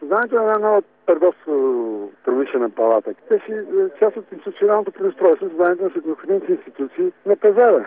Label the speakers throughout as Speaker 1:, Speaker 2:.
Speaker 1: създаването на една нова търговско-промишлена палата. Те си част от институционалното преустройство, създаването на необходимите институции на пазара.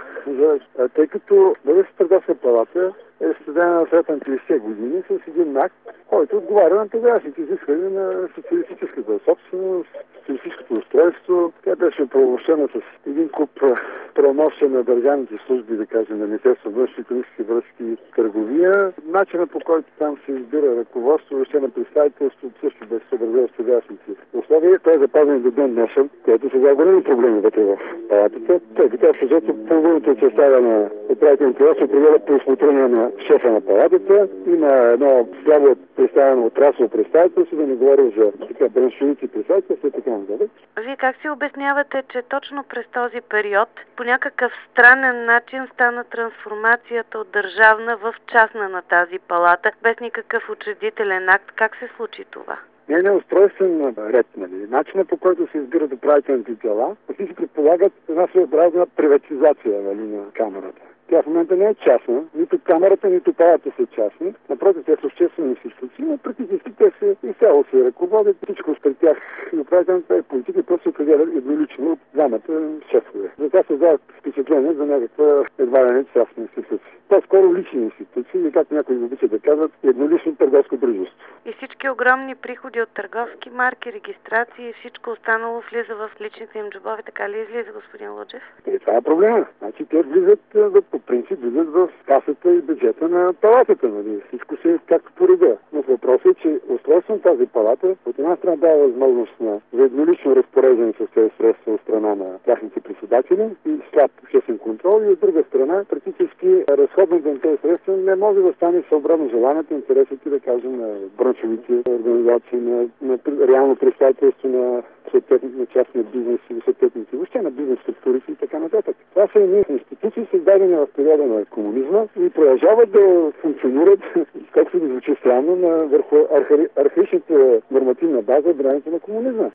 Speaker 1: Тъй като Българската търговска палата е създадена на средата на 50 години с един акт, който отговаря на тогавашните изисквания на социалистическата собственост, социалистическото устройство. Тя беше правомощена с един куп правомощия на държавните служби, да кажем, на Министерство на външни икономически връзки и търговия. Начинът, по който там се избира ръководство, въобще на представителство, също беше съобразено с сегашните условия. Той е запазен до ден днешен, което сега големи проблеми вътре в палатата. Тъй като общо половината състава на управителните власти определя по усмотрение на шефа на палатата. Има едно слабо представено отраслово представителство, да не говорим за браншовици представителства и така нататък.
Speaker 2: Вие как си обяснявате, че точно през този период по някакъв странен начин стана трансформацията от държавна в частна на тази палата, без никакъв учредителен акт? Как се случи това?
Speaker 1: Не е устройствен ред, нали. Начинът, по който се избират управителните дела, всички предполагат една своеобразна приватизация, нали, на камерата. Тя в момента не е частна, нито камерата, нито палата са частни. Напротив, те са обществени институции, но практически те се изцяло се ръководят. Всичко спред тях и управителната политика просто се определят еднолично от двамата шефове. Затова се дават впечатление за някаква едва ли не частна институция. По-скоро лични институции, или както някои обичат да казват, еднолично търговско дружество.
Speaker 2: И всички огромни приходи от търговски марки, регистрации и всичко останало влиза в личните им джобове, така ли излиза, господин Луджев?
Speaker 1: Това е проблема. Значи те влизат по принцип в касата и бюджета на палатата. Нали? Всичко се е както по реда. Но въпросът е, че устройство на тази палата от една страна дава възможност за еднолично разпореждане с тези средства от страна на тяхните председатели и слаб обществен контрол, и от друга страна практически разходването на тези средства не може да стане съобразно желанието, интересите, да кажем, на браншовите организации, на реално представителство на съответните частния бизнес и съответните въобще на бизнес структурите и така нататък. Това са едни институции, създадени в периода на комунизма и продължават да функционират, както да звучи странно, върху архаичната нормативна база от времето на комунизма.